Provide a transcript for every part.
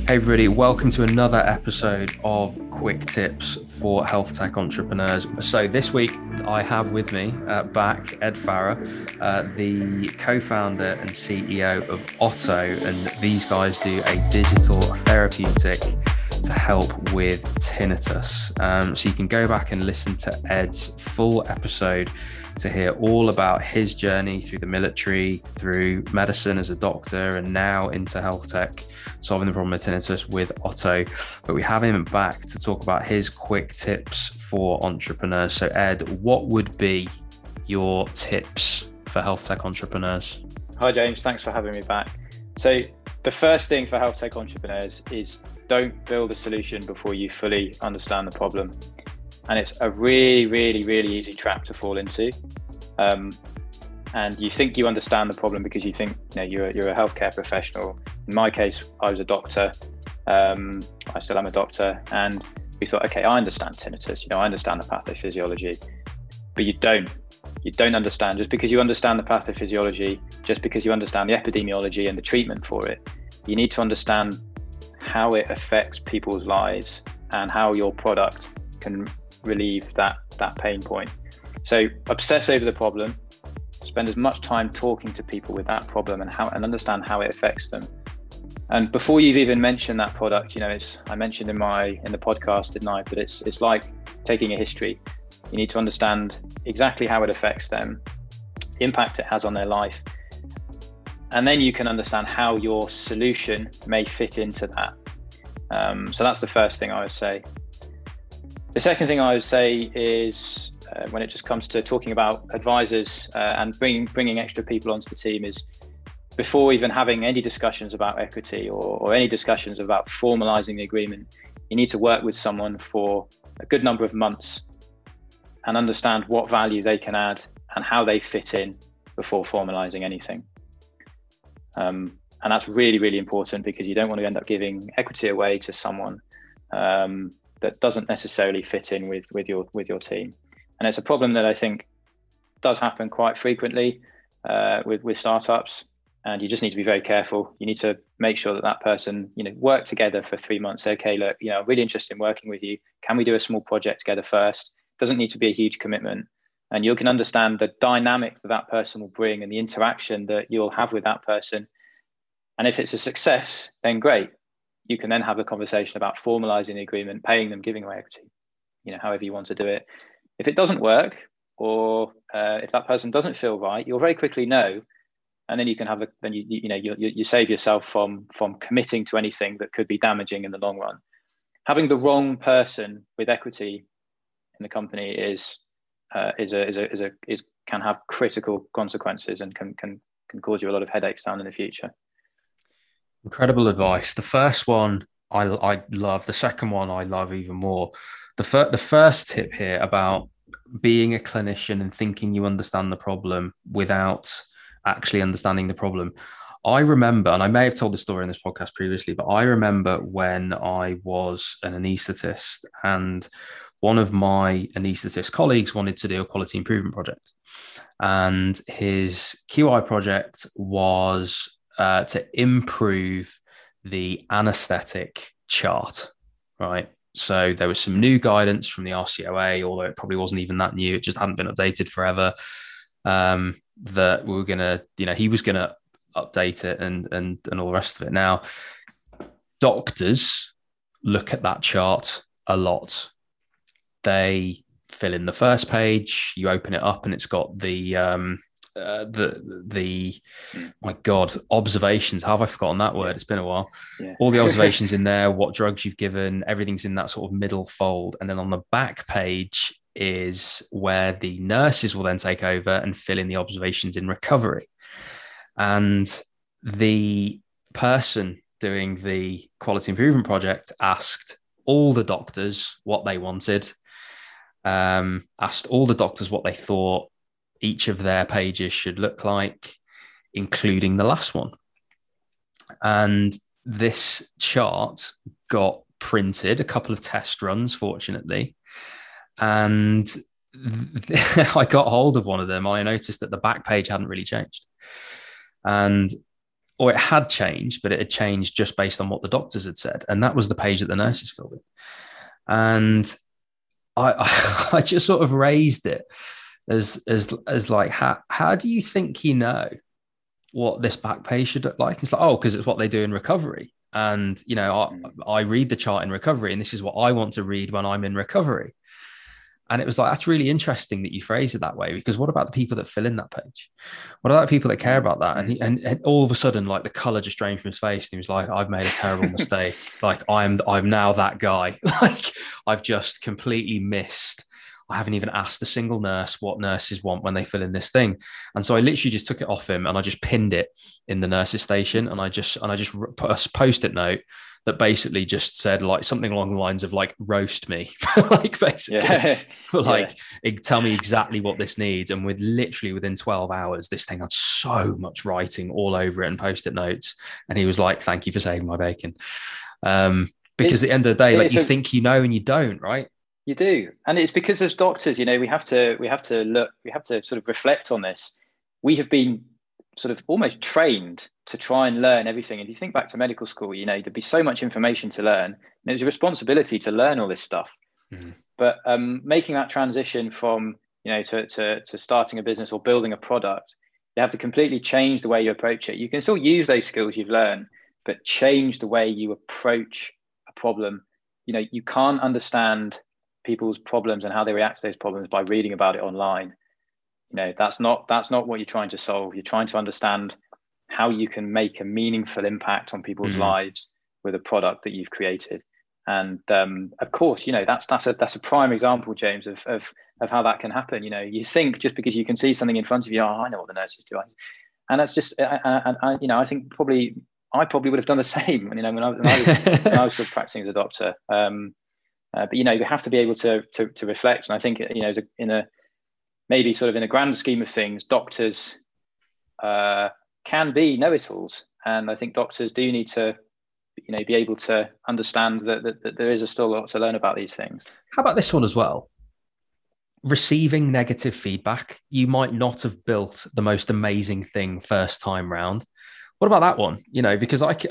Hey everybody, welcome to another episode of Quick Tips for Health Tech Entrepreneurs. So this week I have with me back Ed Farrer, the co-founder and CEO of Otto, and these guys do a digital therapeutic to help with tinnitus. So you can go back and listen to Ed's full episode to hear all about his journey through the military, through medicine as a doctor, and now into health tech, solving the problem of tinnitus with Otto. But we have him back to talk about his quick tips for entrepreneurs. So Ed, what would be your tips for health tech entrepreneurs? Hi James, thanks for having me back. So the first thing for health tech entrepreneurs is don't build a solution before you fully understand the problem. And it's a really easy trap to fall into. And you think you understand the problem because you think you're a healthcare professional. In my case, I was a doctor. I still am a doctor, and we thought, okay, I understand tinnitus. I understand the pathophysiology, but you don't. You don't understand. Just because you understand the pathophysiology, just because you understand the epidemiology and the treatment for it, you need to understand how it affects people's lives and how your product can relieve that pain point. So obsess over the problem, spend as much time talking to people with that problem and understand how it affects them. And before you've even mentioned that product, I mentioned in the podcast, didn't I? But it's like taking a history. You need to understand exactly how it affects them, the impact it has on their life, and then you can understand how your solution may fit into that. So that's the first thing I would say. The second thing I would say is when it just comes to talking about advisors and bringing extra people onto the team is before even having any discussions about equity or any discussions about formalizing the agreement, you need to work with someone for a good number of months and understand what value they can add and how they fit in before formalizing anything. And that's really important because you don't want to end up giving equity away to someone that doesn't necessarily fit in with your team. And it's a problem that I think does happen quite frequently with startups, and you just need to be very careful. You need to make sure that person, work together for 3 months. Say, okay, look, I'm really interested in working with you. Can we do a small project together first? Doesn't need to be a huge commitment. And you can understand the dynamic that person will bring and the interaction that you'll have with that person. And if it's a success, then great. You can then have a conversation about formalizing the agreement, paying them, giving away equity, however you want to do it. If it doesn't work, or if that person doesn't feel right, you'll very quickly know, and then you can have you save yourself from committing to anything that could be damaging in the long run. Having the wrong person with equity in the company can have critical consequences and can cause you a lot of headaches down in the future. Incredible advice. The first one I love. The second one I love even more. The first tip here about being a clinician and thinking you understand the problem without actually understanding the problem. I remember, and I may have told the story in this podcast previously, but I remember when I was an anaesthetist and one of my anaesthetist colleagues wanted to do a quality improvement project. And his QI project was to improve the anesthetic chart, right? So there was some new guidance from the RCOA, although it probably wasn't even that new. It just hadn't been updated forever. That we were going to, he was going to update it and all the rest of it. Now, doctors look at that chart a lot. They fill in the first page, you open it up and it's got the my God, observations. How have I forgotten that word? It's been a while. Yeah. All the observations in there, what drugs you've given, everything's in that sort of middle fold. And then on the back page is where the nurses will then take over and fill in the observations in recovery. And the person doing the quality improvement project asked all the doctors what they wanted, asked all the doctors what they thought each of their pages should look like, including the last one. And this chart got printed, a couple of test runs, fortunately. And I got hold of one of them. I noticed that the back page hadn't really changed. And or it had changed, but it had changed just based on what the doctors had said. And that was the page that the nurses filled in. And I just sort of raised it as like, how do you think you know what this back page should look like? It's like, oh, because it's what they do in recovery. And, you know, I read the chart in recovery, and this is what I want to read when I'm in recovery. And it was like, that's really interesting that you phrase it that way, because what about the people that fill in that page? What about the people that care about that? And all of a sudden, like, the color just drained from his face. And he was like, I've made a terrible mistake. Like, I'm now that guy. Like, I've just completely missed. I haven't even asked a single nurse what nurses want when they fill in this thing. And so I literally just took it off him and I just pinned it in the nurses station. And I just put a post-it note that basically just said like something along the lines of like, roast me, like basically like, tell me exactly what this needs. And within 12 hours, this thing had so much writing all over it and post-it notes. And he was like, thank you for saving my bacon. Because at the end of the day, like, you think you know and you don't, right? You do. And it's because as doctors, you know, we have to sort of reflect on this. We have been sort of almost trained to try and learn everything. If you think back to medical school, you know, there'd be so much information to learn, and it's a responsibility to learn all this stuff. But making that transition from, you know, to starting a business or building a product, you have to completely change the way you approach it. You can still use those skills you've learned, but change the way you approach a problem. You know, you can't understand people's problems and how they react to those problems by reading about it online. You know, that's not what you're trying to solve. You're trying to understand how you can make a meaningful impact on people's lives with a product that you've created. And of course, you know, that's a prime example, James, of how that can happen. You know, you think just because you can see something in front of you, oh, I know what the nurses do, and that's just, you know, I think I probably would have done the same. You know, when I was still practicing as a doctor. But you know, you have to be able to reflect. And I think, you know, maybe sort of in a grand scheme of things, doctors can be know-it-alls, and I think doctors do need to, you know, be able to understand that there is still a lot to learn about these things. How about this one as well? Receiving negative feedback. You might not have built the most amazing thing first time round. What about that one? You know, because I'm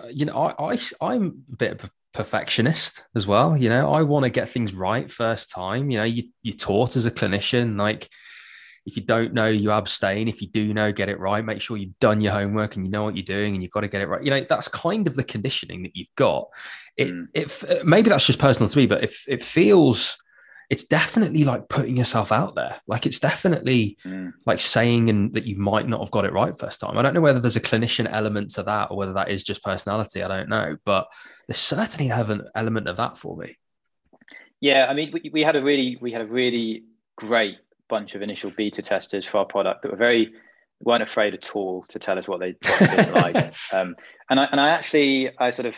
a bit of a perfectionist as well. You know, I want to get things right first time. You know, you're taught as a clinician, like, if you don't know, you abstain. If you do know, get it right. Make sure you've done your homework and you know what you're doing and you've got to get it right. You know, that's kind of the conditioning that you've got. Maybe that's just personal to me, but if it feels, it's definitely like putting yourself out there. Like, it's definitely like saying that you might not have got it right first time. I don't know whether there's a clinician element to that or whether that is just personality. I don't know, but there's certainly an element of that for me. Yeah, I mean, we had a really great bunch of initial beta testers for our product that weren't afraid at all to tell us what they didn't like. And I actually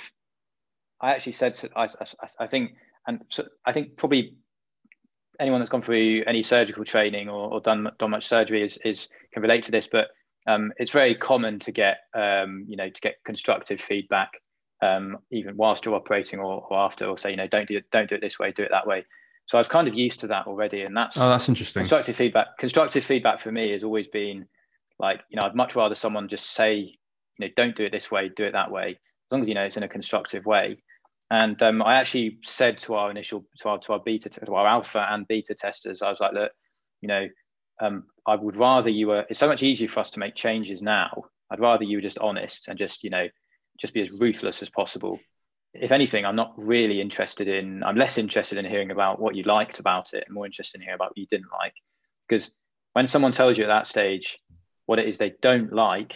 said to, I think probably anyone that's gone through any surgical training or done much surgery can relate to this, but it's very common to get constructive feedback, even whilst you're operating or after, or say, you know, don't do it this way, do it that way. So I was kind of used to that already, and that's interesting. Constructive feedback for me has always been like, you know, I'd much rather someone just say, you know, don't do it this way, do it that way, as long as, you know, it's in a constructive way. And I actually said to our alpha and beta testers, I was like, look, you know, I would rather it's so much easier for us to make changes now. I'd rather you were just honest and just, you know, just be as ruthless as possible. If anything, I'm less interested in hearing about what you liked about it, and more interested in hearing about what you didn't like. Because when someone tells you at that stage what it is they don't like,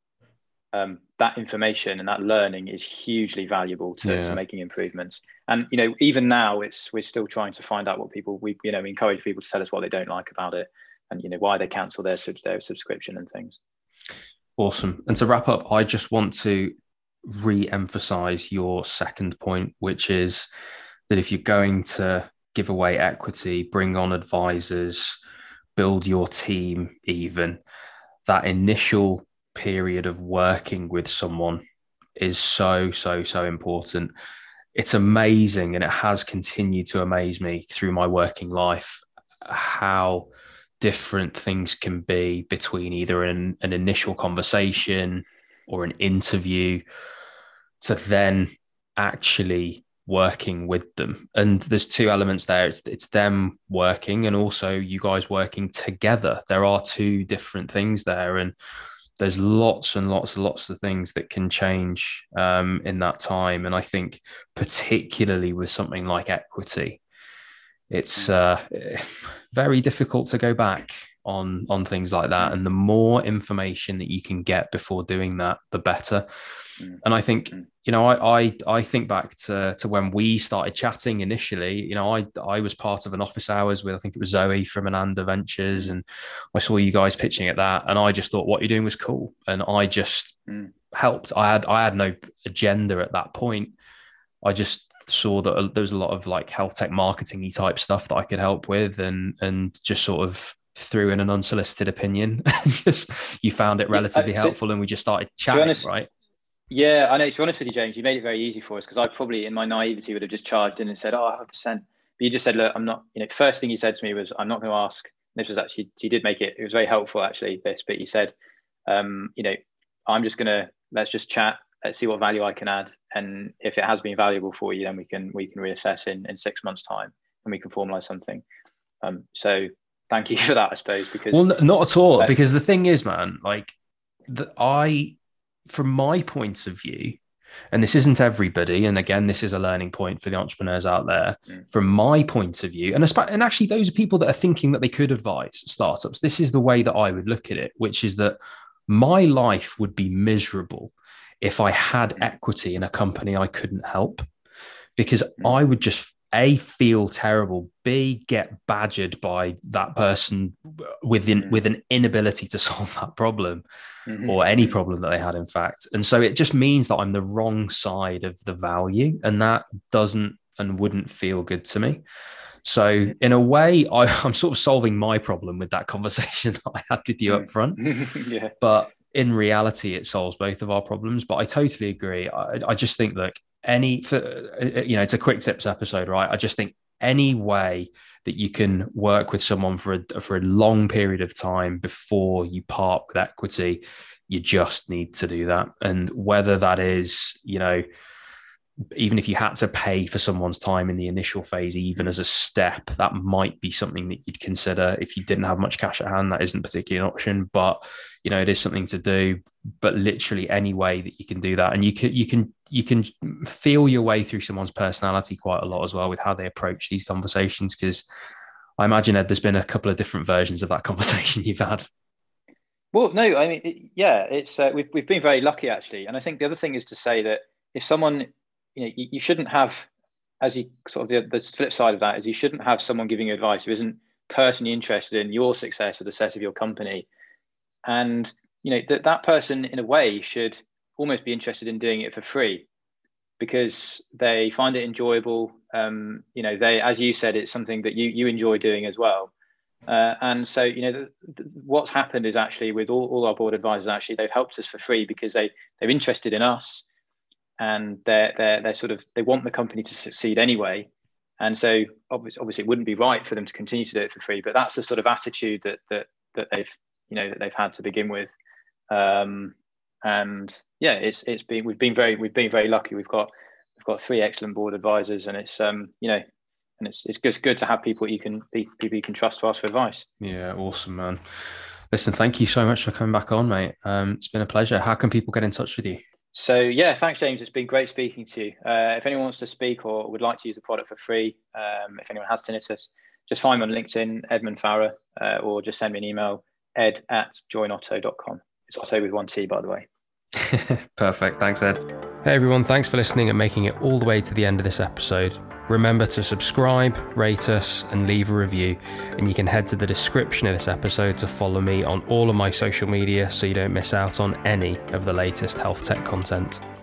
that information and that learning is hugely valuable to making improvements. And, you know, even now we're still trying to find out what we encourage people to tell us what they don't like about it, and, you know, why they cancel their subscription and things. Awesome. And to wrap up, I just want to re-emphasize your second point, which is that if you're going to give away equity, bring on advisors, build your team, even that initial period of working with someone is so important. It's amazing, and it has continued to amaze me through my working life, how different things can be between either an initial conversation, or an interview to then actually working with them. And there's two elements there. It's them working and also you guys working together. There are two different things there. And there's lots and lots and lots of things that can change in that time. And I think particularly with something like equity, it's very difficult to go back on things like that. And the more information that you can get before doing that, the better. And I think, you know, I think back to when we started chatting initially. You know, I was part of an office hours with, I think it was Zoe from Ananda Ventures, and I saw you guys pitching at that, and I just thought what you're doing was cool, and I just helped. I had no agenda at that point. I just saw that there was a lot of like health tech marketing-y type stuff that I could help with, and just sort of threw in an unsolicited opinion. Just you found it relatively helpful, and we just started chatting, right? Yeah, I know. To be honest with you, James, you made it very easy for us, because I probably, in my naivety, would have just charged in and said, "Oh, 100%." But you just said, "Look, I'm not." You know, first thing you said to me was, "I'm not going to ask." This was actually, you did make it. It was very helpful, actually. This, but you said, "You know, I'm just gonna let's just chat. Let's see what value I can add, and if it has been valuable for you, then we can reassess in 6 months' time, and we can formalize something." So thank you for that, I suppose. Because not at all. Because the thing is, man, like from my point of view, and this isn't everybody, and again, this is a learning point for the entrepreneurs out there. From my point of view, and actually those are people that are thinking that they could advise startups, this is the way that I would look at it, which is that my life would be miserable if I had equity in a company I couldn't help, because I would just A, feel terrible, B, get badgered by that person with an inability to solve that problem or any problem that they had, in fact. And so it just means that I'm the wrong side of the value, and that doesn't and wouldn't feel good to me. So in a way, I'm sort of solving my problem with that conversation that I had with you up front. Yeah. But in reality, it solves both of our problems. But I totally agree. I just think that it's a quick tips episode, right? I just think any way that you can work with someone for a long period of time before you part with equity, you just need to do that. And whether that is, you know, even if you had to pay for someone's time in the initial phase, even as a step, that might be something that you'd consider. If you didn't have much cash at hand, that isn't particularly an option, but you know, it is something to do. But literally any way that you can do that, and you can feel your way through someone's personality quite a lot as well with how they approach these conversations. Because I imagine, Ed, there's been a couple of different versions of that conversation you've had. Well, no, I mean, it's we've been very lucky, actually. And I think the other thing is to say that if someone, you know, you shouldn't have, as you sort of the flip side of that is, you shouldn't have someone giving you advice who isn't personally interested in your success or the success of your company. And, you know, that person in a way should almost be interested in doing it for free because they find it enjoyable. You know, as you said, it's something that you enjoy doing as well. And so, you know, what's happened is actually with all our board advisors, actually, they've helped us for free because they're interested in us, and they're sort of, they want the company to succeed anyway. And so obviously it wouldn't be right for them to continue to do it for free, but that's the sort of attitude that they've had to begin with. And yeah, we've been very lucky. We've got 3 excellent board advisors, and it's you know, and it's just good to have people you can trust to ask for advice. Yeah, awesome, man. Listen, thank you so much for coming back on, mate. It's been a pleasure. How can people get in touch with you? So yeah, thanks, James. It's been great speaking to you. If anyone wants to speak or would like to use the product for free, if anyone has tinnitus, just find me on LinkedIn, Edmund Farrer, or just send me an email, ed@joinotto.com. It's Otto with 1 T, by the way. Perfect. Thanks, Ed. Hey, everyone. Thanks for listening and making it all the way to the end of this episode. Remember to subscribe, rate us, and leave a review. And you can head to the description of this episode to follow me on all of my social media so you don't miss out on any of the latest health tech content.